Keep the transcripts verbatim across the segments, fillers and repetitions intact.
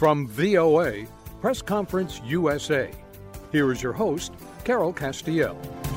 From V O A, Press Conference U S A, here is your host, Carol Castiel.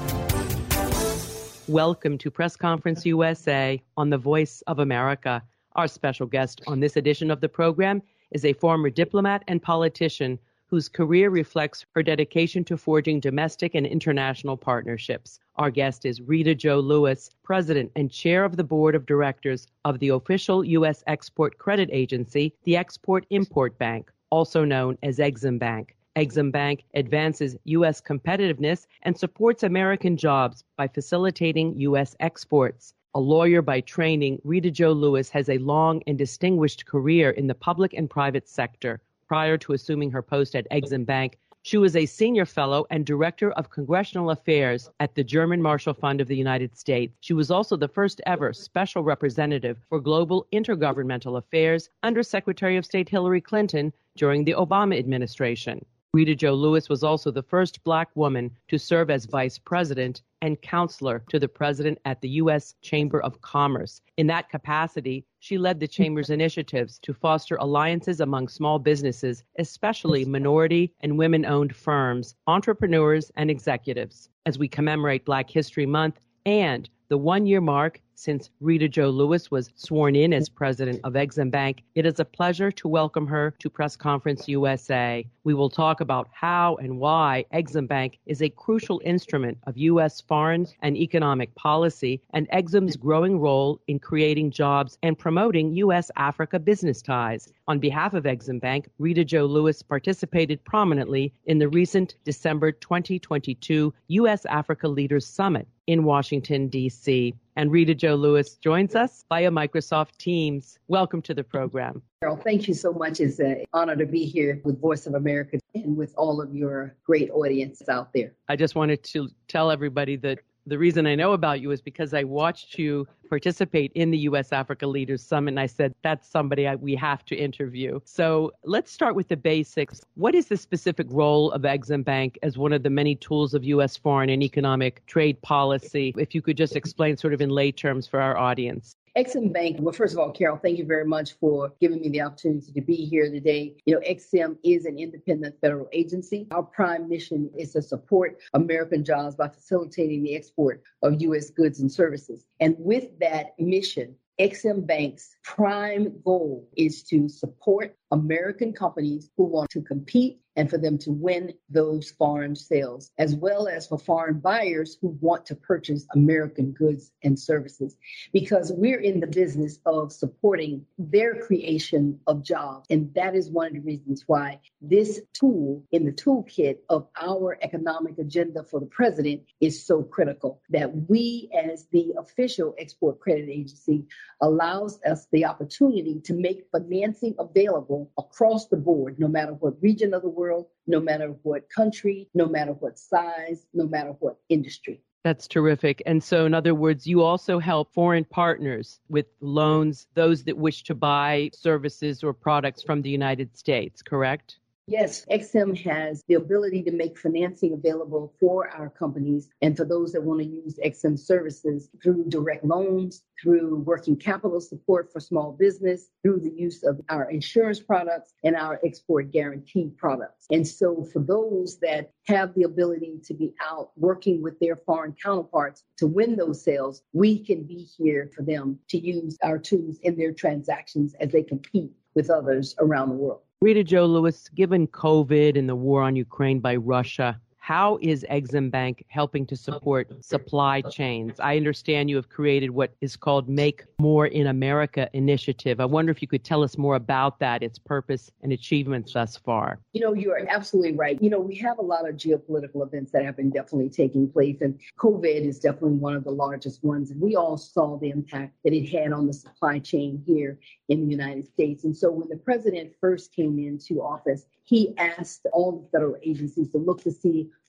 Welcome to Press Conference U S A on the Voice of America. Our special guest on this edition of the program is a former diplomat and politician whose career reflects her dedication to forging domestic and international partnerships. Our guest is Rita Jo Lewis, President and Chair of the Board of Directors of the official U S Export Credit Agency, the Export-Import Bank, also known as Exim Bank. Exim Bank advances U S competitiveness and supports American jobs by facilitating U S exports. A lawyer by training, Rita Jo Lewis has a long and distinguished career in the public and private sector. Prior to assuming her post at Exim Bank, she was a senior fellow and director of congressional affairs at the German Marshall Fund of the United States. She was also the first ever special representative for global intergovernmental affairs under Secretary of State Hillary Clinton during the Obama administration. Rita Jo Lewis was also the first Black woman to serve as vice president and counselor to the president at the U S Chamber of Commerce. In that capacity, she led the Chamber's initiatives to foster alliances among small businesses, especially minority and women-owned firms, entrepreneurs, and executives. As we commemorate Black History Month and the one-year mark since Rita Jo Lewis was sworn in as president of Exim Bank, it is a pleasure to welcome her to Press Conference U S A. We will talk about how and why Exim Bank is a crucial instrument of U S foreign and economic policy and Exim's growing role in creating jobs and promoting U S-Africa business ties. On behalf of Exim Bank, Rita Jo Lewis participated prominently in the recent December twenty twenty-two U S-Africa Leaders Summit in Washington, D C And Rita Jo Lewis joins us via Microsoft Teams. Welcome to the program. Carol, thank you so much. It's an honor to be here with Voice of America and with all of your great audience out there. I just wanted to tell everybody that the reason I know about you is because I watched you participate in the U S-Africa Leaders Summit, and I said, that's somebody I, we have to interview. So let's start with the basics. What is the specific role of Exim Bank as one of the many tools of U S foreign and economic trade policy? If you could just explain sort of in lay terms for our audience. Exim Bank, well, first of all, Carol, thank you very much for giving me the opportunity to be here today. You know, Exim is an independent federal agency. Our prime mission is to support American jobs by facilitating the export of U S goods and services. And with that mission, Exim Bank's prime goal is to support American companies who want to compete and for them to win those foreign sales, as well as for foreign buyers who want to purchase American goods and services, because we're in the business of supporting their creation of jobs. And that is one of the reasons why this tool in the toolkit of our economic agenda for the president is so critical, that we as the official export credit agency allows us the opportunity to make financing available across the board, no matter what region of the world, no matter what country, no matter what size, no matter what industry. That's terrific. And so, in other words, you also help foreign partners with loans, those that wish to buy services or products from the United States, correct? Yes, Exim has the ability to make financing available for our companies and for those that want to use Exim services through direct loans, through working capital support for small business, through the use of our insurance products and our export guarantee products. And so for those that have the ability to be out working with their foreign counterparts to win those sales, we can be here for them to use our tools in their transactions as they compete with others around the world. Rita Jo Lewis, given COVID and the war on Ukraine by Russia, how is Exim Bank helping to support supply chains? I understand you have created what is called Make More in America initiative. I wonder if you could tell us more about that, its purpose and achievements thus far. You know, you are absolutely right. You know, we have a lot of geopolitical events that have been definitely taking place, and COVID is definitely one of the largest ones. And we all saw the impact that it had on the supply chain here in the United States. And so when the president first came into office, he asked all the federal agencies to look to see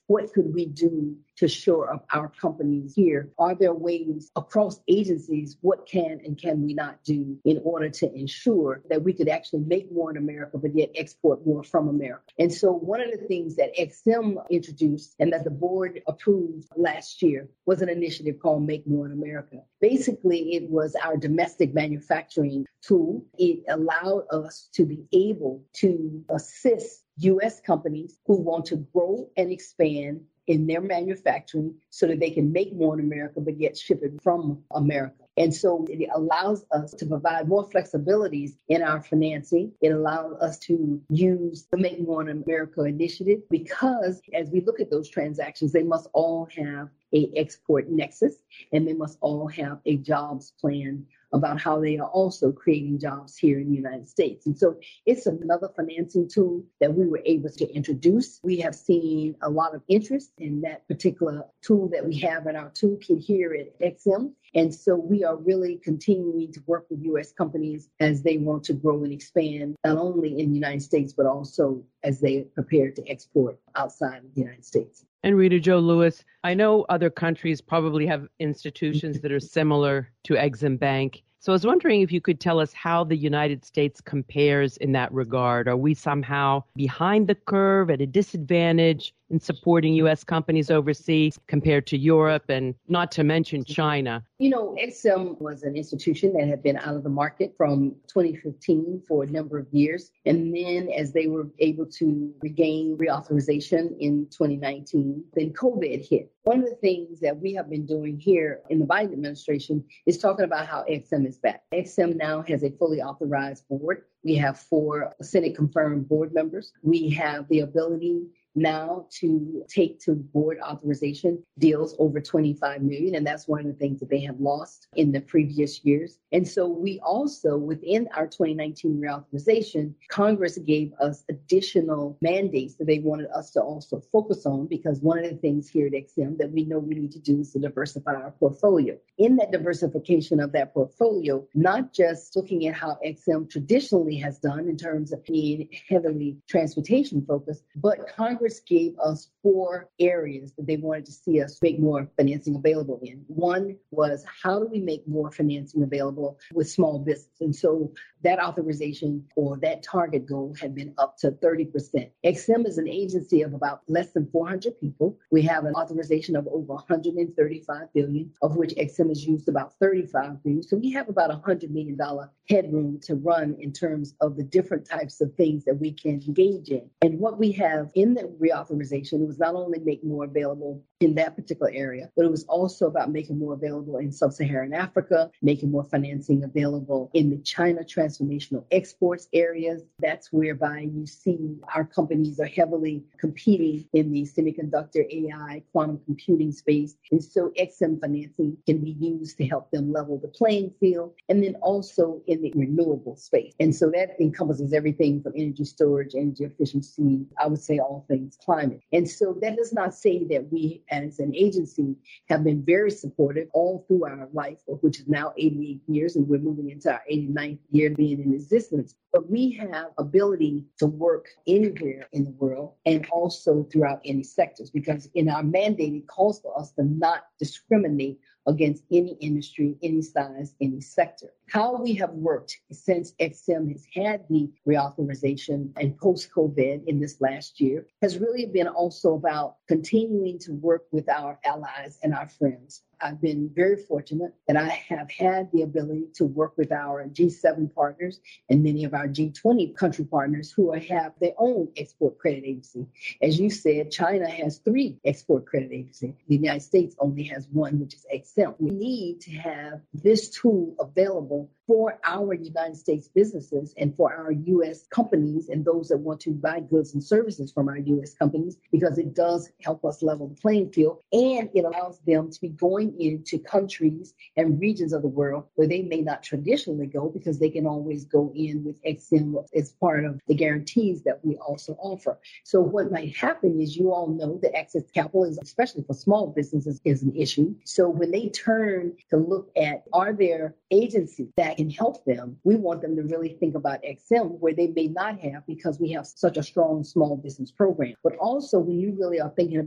what could we do to shore up our companies here? Are there ways across agencies, what can and can we not do in order to ensure that we could actually make more in America, but yet export more from America? And so one of the things that X M introduced and that the board approved last year was an initiative called Make More in America. Basically, it was our domestic manufacturing tool. It allowed us to be able to assist U S companies who want to grow and expand in their manufacturing so that they can make more in America, but yet ship it from America. And so it allows us to provide more flexibilities in our financing. It allows us to use the Make More in America initiative because as we look at those transactions, they must all have a export nexus and they must all have a jobs plan about how they are also creating jobs here in the United States. And so it's another financing tool that we were able to introduce. We have seen a lot of interest in that particular tool that we have in our toolkit here at X M. And so we are really continuing to work with U S companies as they want to grow and expand, not only in the United States, but also as they prepare to export outside of the United States. And Rita Jo Lewis, I know other countries probably have institutions that are similar to Exim Bank. So I was wondering if you could tell us how the United States compares in that regard. Are we somehow behind the curve, at a disadvantage in supporting U S companies overseas compared to Europe and not to mention China? You know, X M was an institution that had been out of the market from twenty fifteen for a number of years. And then as they were able to regain reauthorization in twenty nineteen, then COVID hit. One of the things that we have been doing here in the Biden administration is talking about how X M is back. X M now has a fully authorized board. We have four Senate-confirmed board members. We have the ability now to take to board authorization deals over twenty-five million dollars. And that's one of the things that they have lost in the previous years. And so we also, within our twenty nineteen reauthorization, Congress gave us additional mandates that they wanted us to also focus on, because one of the things here at X M that we know we need to do is to diversify our portfolio. In that diversification of that portfolio, not just looking at how X M traditionally has done in terms of being heavily transportation focused, but Congress gave us four areas that they wanted to see us make more financing available in. One was, how do we make more financing available with small business? And so that authorization or that target goal had been up to thirty percent. X M is an agency of about less than four hundred people. We have an authorization of over one hundred thirty-five billion dollars, of which X M has used about thirty-five billion dollars. So we have about one hundred million dollars headroom to run in terms of the different types of things that we can engage in. And what we have in the reauthorization was not only make more available in that particular area, but it was also about making more available in sub-Saharan Africa, making more financing available in the China transformational exports areas. That's whereby you see our companies are heavily competing in the semiconductor, A I, quantum computing space. And so X M financing can be used to help them level the playing field, and then also in the renewable space. And so that encompasses everything from energy storage, energy efficiency, I would say all things climate. And so that does not say that we as an agency have been very supportive all through our life, which is now eighty-eight years, and we're moving into our eighty-ninth year being in existence. But we have ability to work anywhere in the world and also throughout any sectors, because in our mandate, it calls for us to not discriminate against any industry, any size, any sector. How we have worked since X M has had the reauthorization and post-COVID in this last year has really been also about continuing to work with our allies and our friends. I've been very fortunate that I have had the ability to work with our G seven partners and many of our G twenty country partners who have their own export credit agency. As you said, China has three export credit agencies. The United States only has one, which is X M. We need to have this tool available for our United States businesses and for our U S companies and those that want to buy goods and services from our U S companies, because it does help us level the playing field, and it allows them to be going into countries and regions of the world where they may not traditionally go, because they can always go in with X M as part of the guarantees that we also offer. So what might happen is, you all know that access to capital is, especially for small businesses, is an issue. So when they turn to look at, are there agencies that can help them, we want them to really think about X M where they may not have, because we have such a strong small business program. But also when you really are thinking about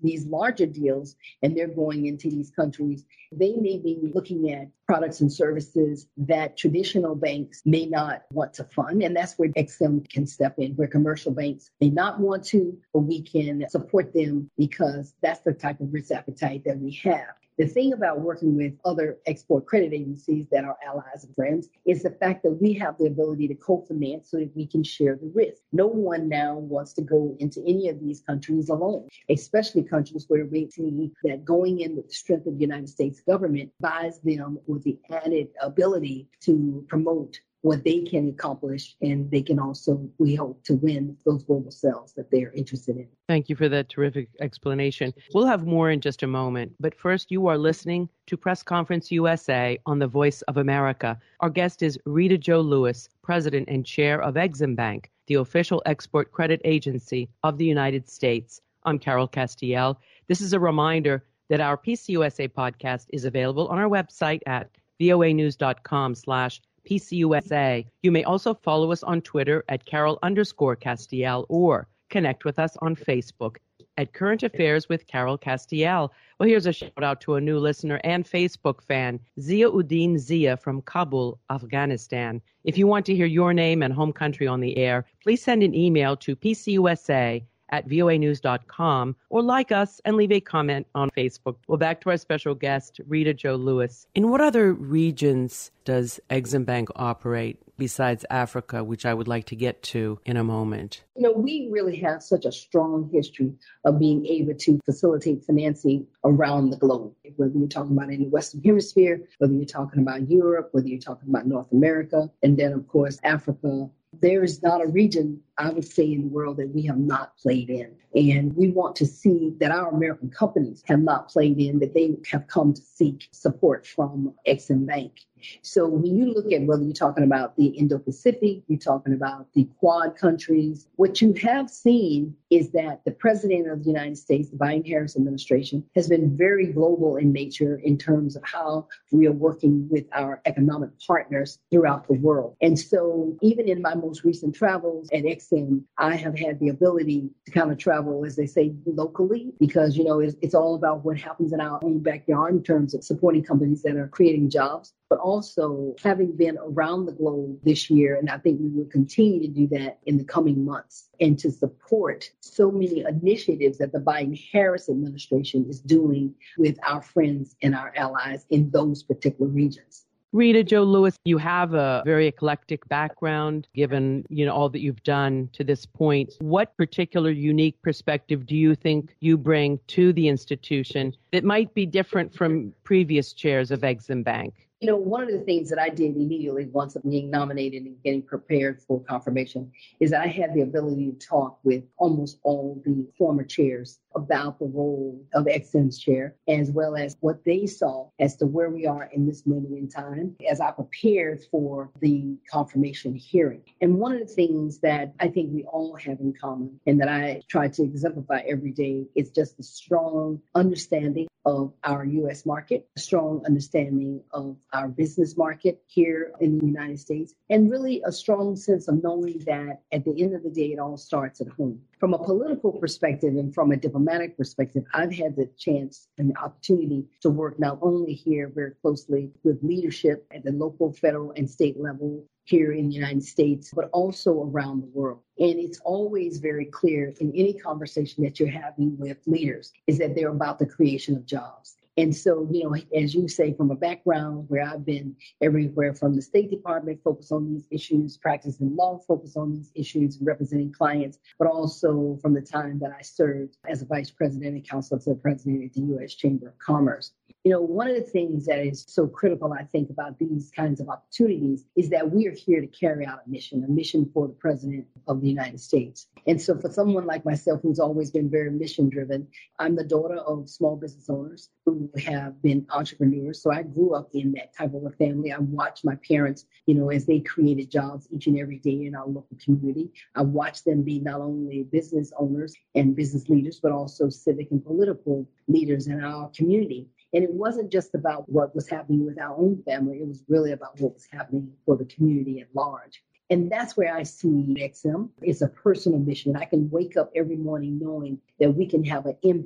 these larger deals and they're going into these countries, they may be looking at products and services that traditional banks may not want to fund. And that's where Ex Im can step in, where commercial banks may not want to, but we can support them because that's the type of risk appetite that we have. The thing about working with other export credit agencies that are allies and friends is the fact that we have the ability to co-finance so that we can share the risk. No one now wants to go into any of these countries alone, especially countries where we see that going in with the strength of the United States government buys them with the added ability to promote what they can accomplish, and they can also, we hope, to win those global sales that they're interested in. Thank you for that terrific explanation. We'll have more in just a moment, but first you are listening to Press Conference U S A on the Voice of America. Our guest is Rita Jo Lewis, President and Chair of Ex-Im Bank, the official export credit agency of the United States. I'm Carol Castiel. This is a reminder that our P C U S A podcast is available on our website at voanews.com slash P C U S A. You may also follow us on Twitter at Carol underscore Castiel or connect with us on Facebook at Current Affairs with Carol Castiel. Well, here's a shout out to a new listener and Facebook fan, Zia Uddin Zia from Kabul, Afghanistan. If you want to hear your name and home country on the air, please send an email to P C U S A at voa news dot com or like us and leave a comment on Facebook. Well, back to our special guest, Rita Jo Lewis. In what other regions does Ex-Im Bank operate besides Africa, which I would like to get to in a moment? You know, we really have such a strong history of being able to facilitate financing around the globe, whether you're talking about in the Western Hemisphere, whether you're talking about Europe, whether you're talking about North America, and then, of course, Africa. There is not a region, I would say, in the world that we have not played in. And we want to see that our American companies have not played in, that they have come to seek support from Ex-Im Bank. So when you look at whether you're talking about the Indo-Pacific, you're talking about the Quad countries, what you have seen is that the President of the United States, the Biden-Harris administration, has been very global in nature in terms of how we are working with our economic partners throughout the world. And so even in my most recent travels at Ex-Im, I have had the ability to kind of travel, as they say, locally, because, you know, it's, it's all about what happens in our own backyard in terms of supporting companies that are creating jobs, but also having been around the globe this year, and I think we will continue to do that in the coming months, and to support so many initiatives that the Biden-Harris administration is doing with our friends and our allies in those particular regions. Rita Jo Lewis, you have a very eclectic background, given, you know, all that you've done to this point. What particular unique perspective do you think you bring to the institution that might be different from previous chairs of Ex-Im Bank? You know, one of the things that I did immediately once being nominated and getting prepared for confirmation is that I had the ability to talk with almost all the former chairs about the role of Ex-Im's chair, as well as what they saw as to where we are in this moment in time as I prepared for the confirmation hearing. And one of the things that I think we all have in common and that I try to exemplify every day is just the strong understanding of our U S market, a strong understanding of our business market here in the United States, and really a strong sense of knowing that at the end of the day, it all starts at home. From a political perspective and from a diplomatic perspective, I've had the chance and the opportunity to work not only here very closely with leadership at the local, federal, and state level here in the United States, but also around the world. And it's always very clear in any conversation that you're having with leaders is that they're about the creation of jobs. And so, you know, as you say, from a background where I've been everywhere from the State Department, focused on these issues, practicing law, focused on these issues, representing clients, but also from the time that I served as a vice president and counselor to the president at the U S Chamber of Commerce. You know, one of the things that is so critical, I think, about these kinds of opportunities is that we are here to carry out a mission, a mission for the President of the United States. And so for someone like myself, who's always been very mission driven, I'm the daughter of small business owners who have been entrepreneurs. So I grew up in that type of a family. I watched my parents, you know, as they created jobs each and every day in our local community. I watched them be not only business owners and business leaders, but also civic and political leaders in our community. And it wasn't just about what was happening with our own family. It was really about what was happening for the community at large. And that's where I see Ex-Im. It's a personal mission. I can wake up every morning knowing that we can have an impact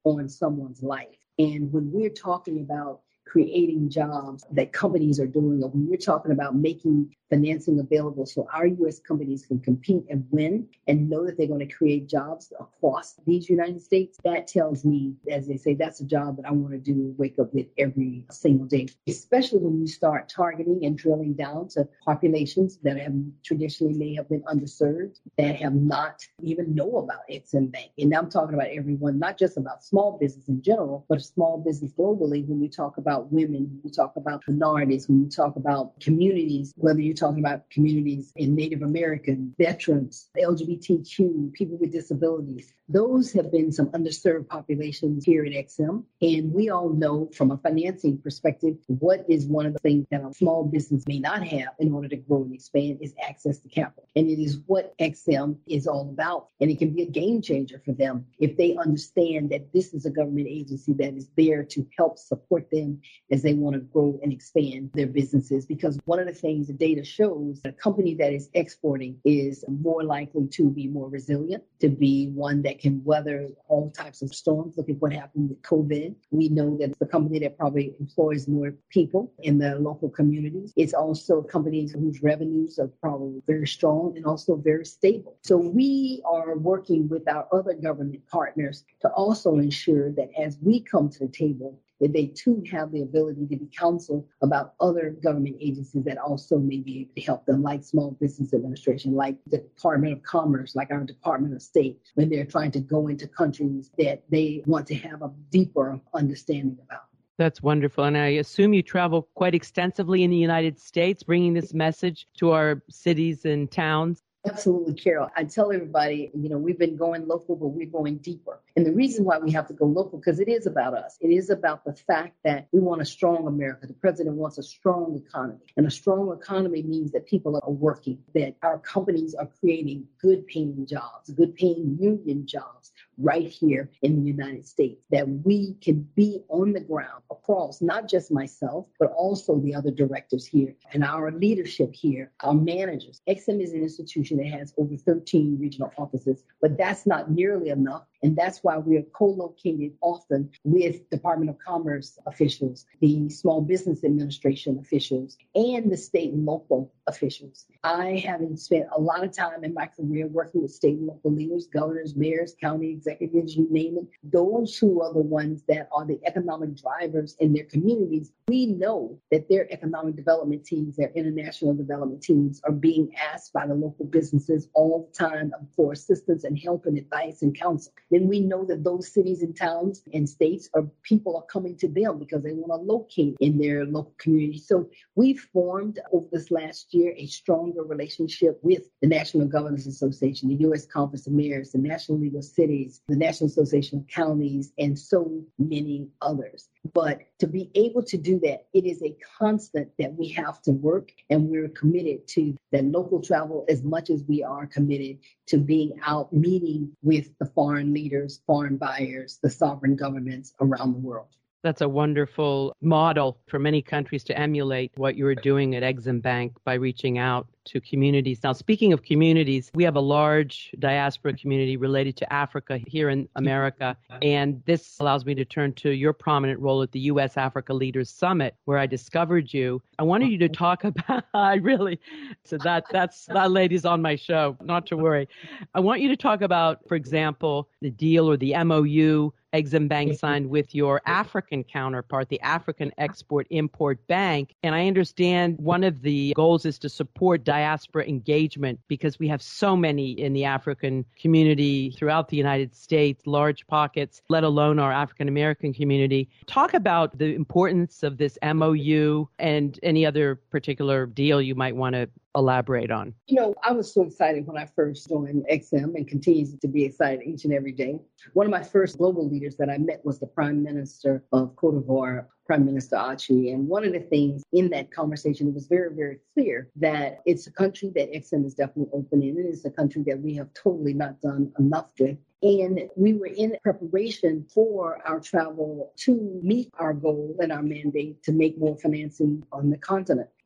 on someone's life. And when we're talking about creating jobs that companies are doing, or when we're talking about making financing available so our U S companies can compete and win and know that they're going to create jobs across these United States, that tells me, as they say, that's a job that I want to do, wake up with every single day, especially when you start targeting and drilling down to populations that have traditionally may have been underserved, that have not even know about Ex-Im Bank. And I'm talking about everyone, not just about small business in general, but small business globally. When you talk about women, when you talk about minorities, when you talk about communities, whether you're talking about communities in Native American, veterans, L G B T Q, people with disabilities. Those have been some underserved populations here at Ex-Im. And we all know from a financing perspective, what is one of the things that a small business may not have in order to grow and expand is access to capital. And it is what Ex-Im is all about. And it can be a game changer for them if they understand that this is a government agency that is there to help support them as they want to grow and expand their businesses. Because one of the things the data shows, a company that is exporting is more likely to be more resilient, to be one that can weather all types of storms. Look at what happened with COVID. We know that it's a company that probably employs more people in the local communities. It's also companies whose revenues are probably very strong and also very stable. So we are working with our other government partners to also ensure that as we come to the table, that they too have the ability to be counsel about other government agencies that also may be able to help them, like Small Business Administration, like the Department of Commerce, like our Department of State, when they're trying to go into countries that they want to have a deeper understanding about. That's wonderful. And I assume you travel quite extensively in the United States, bringing this message to our cities and towns. Absolutely, Carol. I tell everybody, you know, we've been going local, but we're going deeper. And the reason why we have to go local, because it is about us. It is about the fact that we want a strong America. The president wants a strong economy. And a strong economy means that people are working, that our companies are creating good paying jobs, good paying union jobs right here in the United States, that we can be on the ground across, not just myself, but also the other directors here and our leadership here, our managers. Ex-Im is an institution that has over thirteen regional offices, but that's not nearly enough. And that's why we are co-located often with Department of Commerce officials, the Small Business Administration officials, and the state and local officials. I haven't spent a lot of time in my career working with state and local leaders, governors, mayors, county executives, you name it. Those who are the ones that are the economic drivers in their communities, we know that their economic development teams, their international development teams are being asked by the local businesses all the time for assistance and help and advice and counsel. Then we know that those cities and towns and states are people are coming to them because they want to locate in their local community. So we formed over this last year a stronger relationship with the National Governors Association, the U S Conference of Mayors, the National League of Cities, the National Association of Counties, and so many others. But to be able to do that, it is a constant that we have to work, and we're committed to that local travel as much as we are committed to being out meeting with the foreign leaders, foreign buyers, the sovereign governments around the world. That's a wonderful model for many countries to emulate what you were doing at Ex-Im Bank by reaching out to communities. Now, speaking of communities, we have a large diaspora community related to Africa here in America. And this allows me to turn to your prominent role at the U S Africa Leaders Summit, where I discovered you. I wanted you to talk about, I really, so that, that's, that lady's on my show, not to worry. I want you to talk about, for example, the deal or the M O U Ex-Im Bank signed with your African counterpart, the African Export-Import Bank. And I understand one of the goals is to support diaspora engagement because we have so many in the African community throughout the United States, large pockets, let alone our African-American community. Talk about the importance of this M O U and any other particular deal you might want to elaborate on. You know, I was so excited when I first joined Ex-Im and continues to be excited each and every day. One of my first global leaders that I met was the Prime Minister of Cote d'Ivoire, Prime Minister Achi. And one of the things in that conversation, it was very, very clear that it's a country that Ex-Im is definitely open in. It is a country that we have totally not done enough with. And we were in preparation for our travel to meet our goal and our mandate to make more financing on the continent.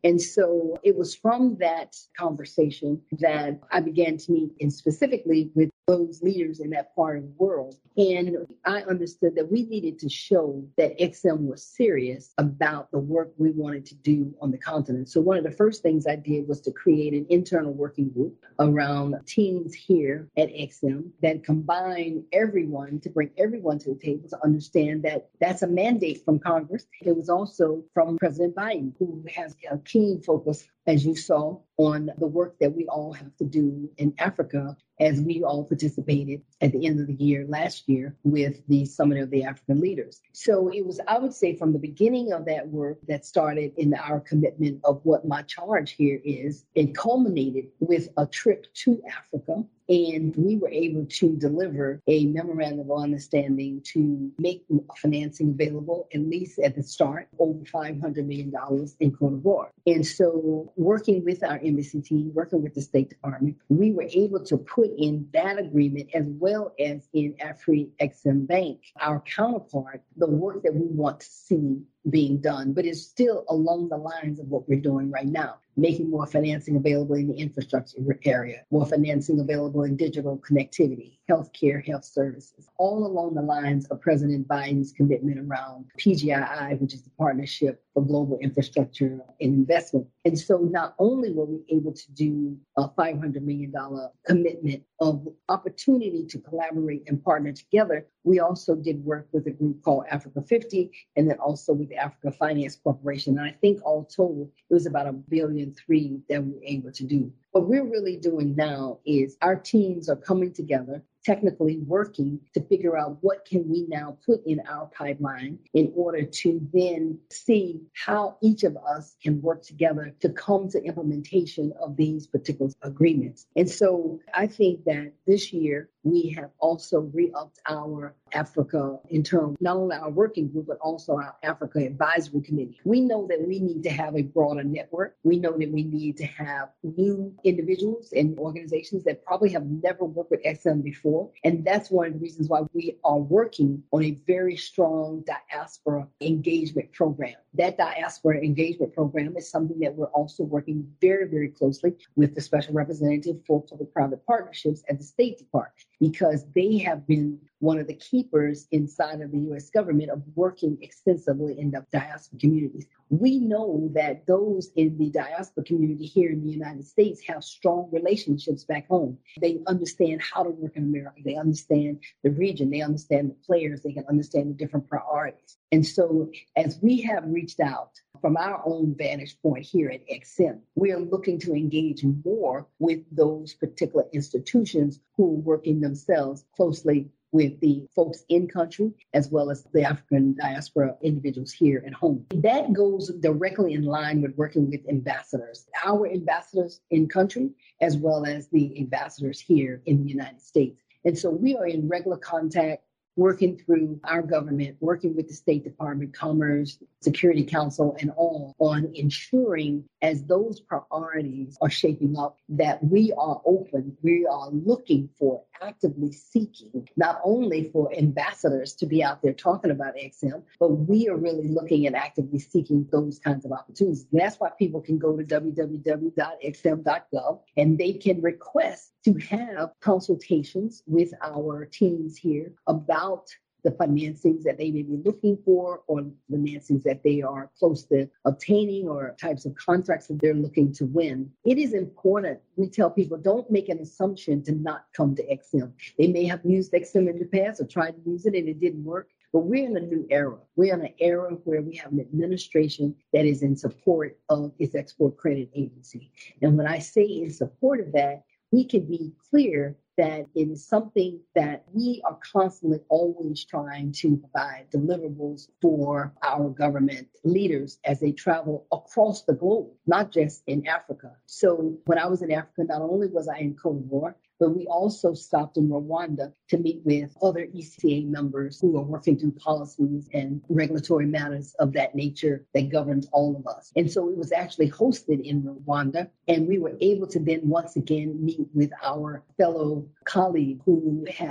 And so it was from that conversation that I began to meet, and specifically with those leaders in that part of the world. And I understood that we needed to show that X M was serious about the work we wanted to do on the continent. So one of the first things I did was to create an internal working group around teams here at X M that combined everyone to bring everyone to the table to understand that that's a mandate from Congress. It was also from President Biden, who has a keen focus, as you saw, on the work that we all have to do in Africa, as we all participated at the end of the year last year with the Summit of the African Leaders. So it was, I would say, from the beginning of that work that started in our commitment of what my charge here is, it culminated with a trip to Africa. And we were able to deliver a memorandum of understanding to make financing available, at least at the start, over five hundred million dollars in Cote d'Ivoire. And so working with our embassy team, working with the State Department, we were able to put in that agreement, as well as in Afri-Exim Bank, our counterpart, the work that we want to see being done, but it's still along the lines of what we're doing right now, making more financing available in the infrastructure area, more financing available in digital connectivity, healthcare, health services, all along the lines of President Biden's commitment around P G I I, which is the Partnership for Global Infrastructure and Investment. And so not only were we able to do a five hundred million dollars commitment of opportunity to collaborate and partner together, we also did work with a group called Africa fifty, and then also with the Africa Finance Corporation. And I think all told, it was about a billion three that we were able to do. What we're really doing now is our teams are coming together, technically working to figure out what can we now put in our pipeline in order to then see how each of us can work together to come to implementation of these particular agreements. And so I think that this year we have also re-upped our Africa internal, not only our working group, but also our Africa Advisory Committee. We know that we need to have a broader network. We know that we need to have new individuals and organizations that probably have never worked with X M before. And that's one of the reasons why we are working on a very strong diaspora engagement program. That diaspora engagement program is something that we're also working very, very closely with the Special Representative for Public-Private Partnerships at the State Department, because they have been one of the keepers inside of the U S government of working extensively in the diaspora communities. We know that those in the diaspora community here in the United States have strong relationships back home. They understand how to work in America. They understand the region. They understand the players. They can understand the different priorities. And so as we have reached out from our own vantage point here at X M, we are looking to engage more with those particular institutions who are working themselves closely with the folks in country, as well as the African diaspora individuals here at home. That goes directly in line with working with ambassadors, our ambassadors in country, as well as the ambassadors here in the United States. And so we are in regular contact, working through our government, working with the State Department, Commerce, Security Council, and all on ensuring, as those priorities are shaping up, that we are open, we are looking for, actively seeking, not only for ambassadors to be out there talking about X M, but we are really looking and actively seeking those kinds of opportunities. And that's why people can go to w w w dot x m dot gov and they can request to have consultations with our teams here about the financings that they may be looking for, or the financings that they are close to obtaining, or types of contracts that they're looking to win. It is important. We tell people, don't make an assumption to not come to X M. They may have used X M in the past or tried to use it and it didn't work. But we're in a new era. We're in an era where we have an administration that is in support of its export credit agency. And when I say in support of that, we can be clear that it is something that we are constantly always trying to provide deliverables for our government leaders as they travel across the globe, not just in Africa. So when I was in Africa, not only was I in Cote d'Ivoire, but we also stopped in Rwanda to meet with other E C A members who are working through policies and regulatory matters of that nature that governs all of us. And so it was actually hosted in Rwanda, and we were able to then once again meet with our fellow colleagues who have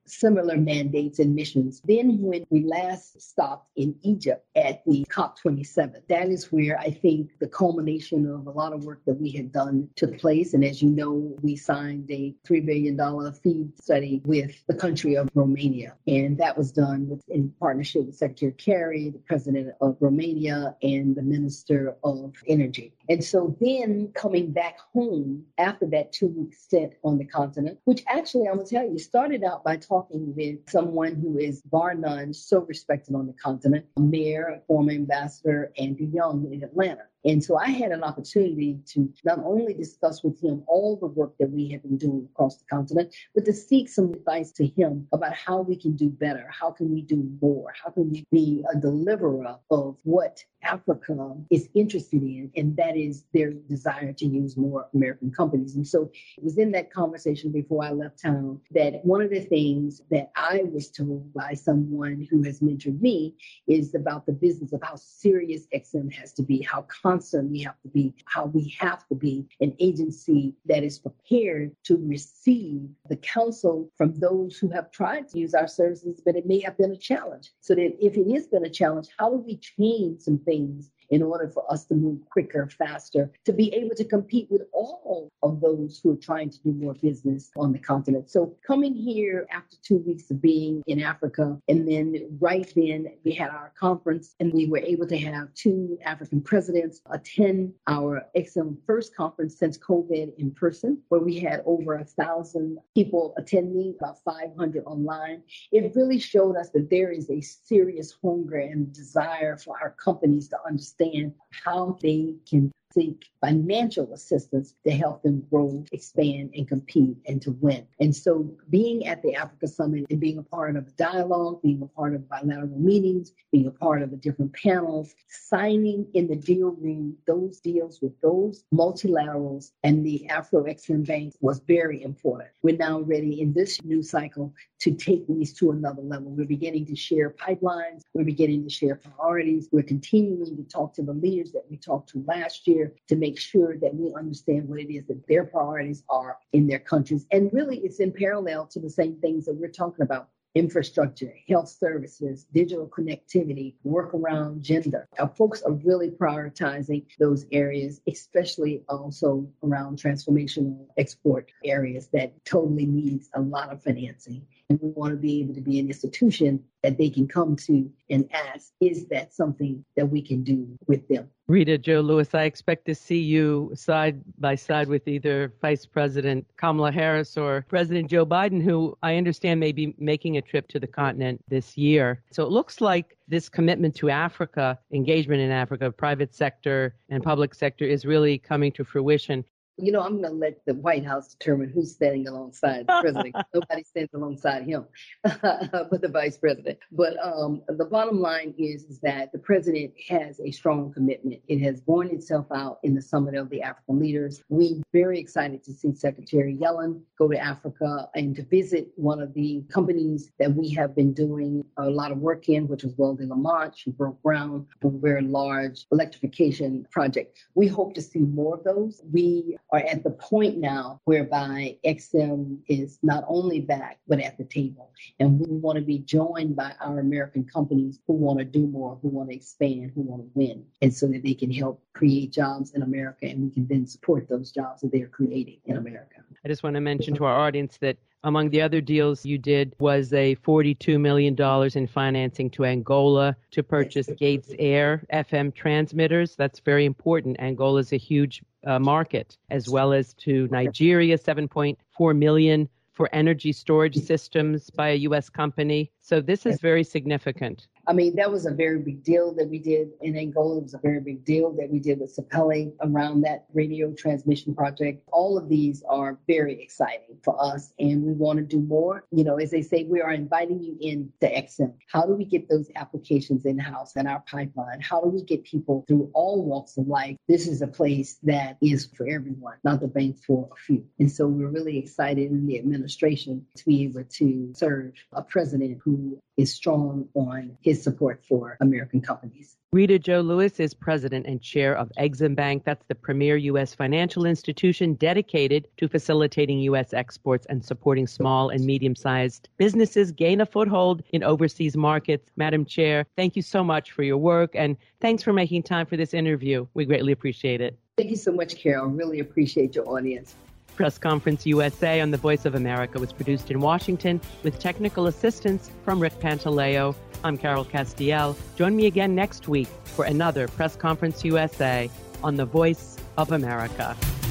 similar mandates and missions. Then when we last stopped in Egypt at the COP twenty-seven, that is where I think the culmination of a lot of work that we had done took place. And as you know, we signed a three billion dollars feed study with the country of Romania. And that was done with, in partnership with Secretary Kerry, the president of Romania, and the Minister of Energy. And so then coming back home after that two-week stint on the continent, which actually, I'm going to tell you, started out by talking with someone who is bar none so respected on the continent, Mayor, former Ambassador Andrew Young in Atlanta. And so I had an opportunity to not only discuss with him all the work that we have been doing across the continent, but to seek some advice to him about how we can do better, how can we do more, how can we be a deliverer of what Africa is interested in, and that is their desire to use more American companies. And so it was in that conversation before I left town that one of the things that I was told by someone who has mentored me is about the business of how serious X M has to be, how constant we have to be, how we have to be an agency that is prepared to receive the counsel from those who have tried to use our services, but it may have been a challenge. So that if it has been a challenge, how do we change some things in order for us to move quicker, faster, to be able to compete with all of those who are trying to do more business on the continent. So coming here after two weeks of being in Africa, and then right then we had our conference, and we were able to have two African presidents attend our X M first conference since COVID in person, where we had over a thousand people attending, about five hundred online. It really showed us that there is a serious hunger and desire for our companies to understand how they can seek financial assistance to help them grow, expand, and compete, and to win. And so being at the Africa Summit and being a part of the dialogue, being a part of bilateral meetings, being a part of the different panels, signing in the deal room those deals with those multilaterals and the Afro-X M Bank was very important. We're now ready in this new cycle to take these to another level. We're beginning to share pipelines. We're beginning to share priorities. We're continuing to talk to the leaders that we talked to last year to make sure that we understand what it is that their priorities are in their countries. And really, it's in parallel to the same things that we're talking about. Infrastructure, health services, digital connectivity, work around gender. Our folks are really prioritizing those areas, especially also around transformational export areas that totally needs a lot of financing. And we want to be able to be an institution that they can come to and ask, is that something that we can do with them? Rita Jo Lewis, I expect to see you side by side with either Vice President Kamala Harris or President Joe Biden, who I understand may be making a trip to the continent this year. So it looks like this commitment to Africa, engagement in Africa, private sector and public sector is really coming to fruition. You know, I'm going to let the White House determine who's standing alongside the president. Nobody stands alongside him, but the vice president. But um, the bottom line is, is that the president has a strong commitment. It has borne itself out in the Summit of the African Leaders. We're very excited to see Secretary Yellen go to Africa and to visit one of the companies that we have been doing a lot of work in, which was Weldon Lamont. She broke ground on a very large electrification project. We hope to see more of those. We are at the point now whereby X M is not only back, but at the table. And we want to be joined by our American companies who want to do more, who want to expand, who want to win, and so that they can help create jobs in America, and we can then support those jobs that they're creating in America. I just want to mention to our audience that among the other deals you did was a forty-two million dollars in financing to Angola to purchase Gates Air F M transmitters. That's very important. Angola is a huge uh, market, as well as to Nigeria, seven point four million dollars for energy storage systems by a U S company. So this is very significant. I mean, that was a very big deal that we did in Angola. It was a very big deal that we did with Sapele around that radio transmission project. All of these are very exciting for us, and we want to do more. You know, as they say, we are inviting you in to X M. How do we get those applications in-house in our pipeline? How do we get people through all walks of life? This is a place that is for everyone, not the bank for a few. And so we're really excited in the administration to be able to serve a president who is strong on his support for American companies. Rita Jo Lewis is president and chair of Exim Bank. That's the premier U S financial institution dedicated to facilitating U S exports and supporting small and medium-sized businesses gain a foothold in overseas markets. Madam Chair, thank you so much for your work, and thanks for making time for this interview. We greatly appreciate it. Thank you so much, Carol. Really appreciate your audience. Press Conference U S A on the Voice of America was produced in Washington with technical assistance from Rick Pantaleo. I'm Carol Castiel. Join me again next week for another Press Conference U S A on the Voice of America.